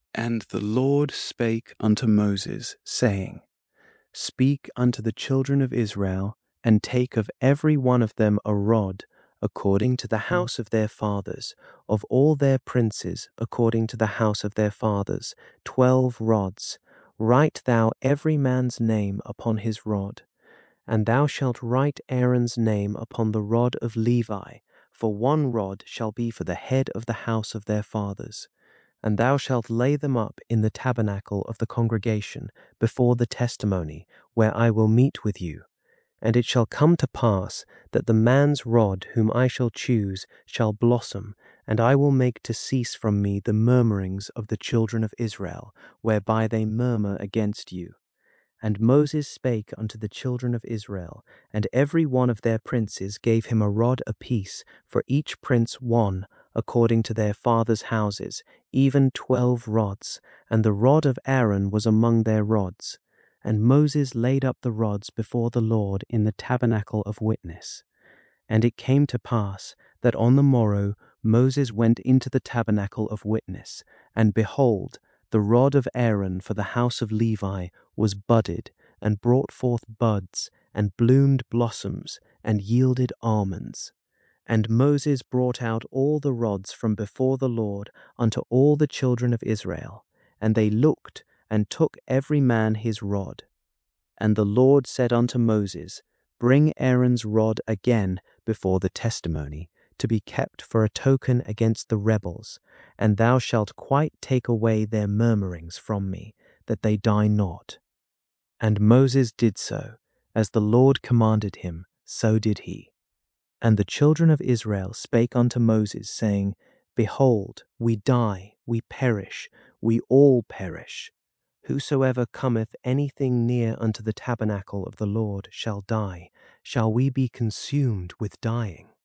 And the Lord spake unto Moses, saying, Speak unto the children of Israel, and take of every one of them a rod, according to the house of their fathers, of all their princes, according to the house of their fathers, 12 rods. Write thou every man's name upon his rod. And thou shalt write Aaron's name upon the rod of Levi, for 1 rod shall be for the head of the house of their fathers. And thou shalt lay them up in the tabernacle of the congregation before the testimony, where I will meet with you. And it shall come to pass that the man's rod whom I shall choose shall blossom, and I will make to cease from me the murmurings of the children of Israel, whereby they murmur against you. And Moses spake unto the children of Israel, and every one of their princes gave him a rod apiece, for each prince 1, according to their fathers' houses, even 12 rods, and the rod of Aaron was among their rods. And Moses laid up the rods before the Lord in the tabernacle of witness. And it came to pass that on the morrow Moses went into the tabernacle of witness, and behold, the rod of Aaron for the house of Levi was budded, and brought forth buds, and bloomed blossoms, and yielded almonds. And Moses brought out all the rods from before the Lord unto all the children of Israel, and they looked, and took every man his rod. And the Lord said unto Moses, Bring Aaron's rod again before the testimony, to be kept for a token against the rebels, and thou shalt quite take away their murmurings from me, that they die not. And Moses did so, as the Lord commanded him, so did he. And the children of Israel spake unto Moses, saying, Behold, we die, we perish, we all perish. Whosoever cometh anything near unto the tabernacle of the Lord shall die. Shall we be consumed with dying?